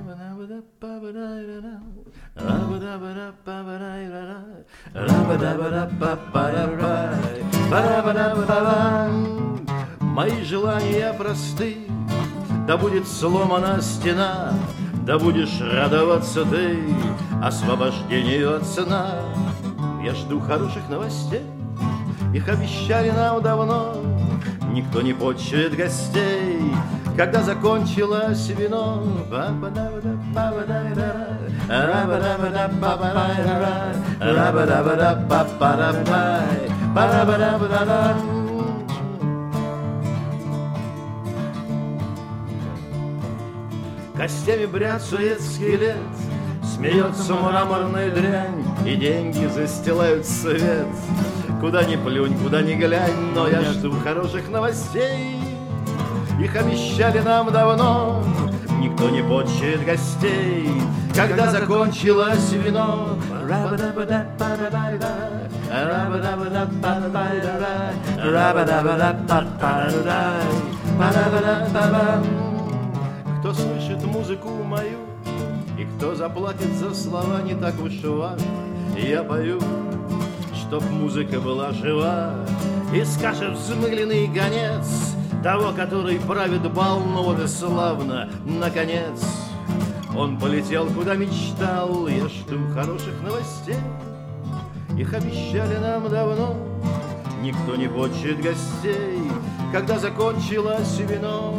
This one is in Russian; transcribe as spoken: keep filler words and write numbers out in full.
Мои желания просты, да будет сломана стена, да будешь радоваться ты освобождению от сна. Я жду хороших новостей, их обещали нам давно. Никто не почует гостей, когда закончилось вино. Костями бряцает скелет, смеется мраморная дрянь, и деньги застилают свет. Куда ни плюнь, куда ни глянь, но я жду хороших новостей. Их обещали нам давно, никто не почует гостей, когда закончилось вино. Кто слышит музыку мою, и кто заплатит за слова, не так уж важно, я пою, чтоб музыка была жива. И скажет взмыленный гонец того, который правит бал, ну вот и славно, наконец. Он полетел, куда мечтал, я жду хороших новостей. Их обещали нам давно, никто не почует гостей, когда закончилось вино.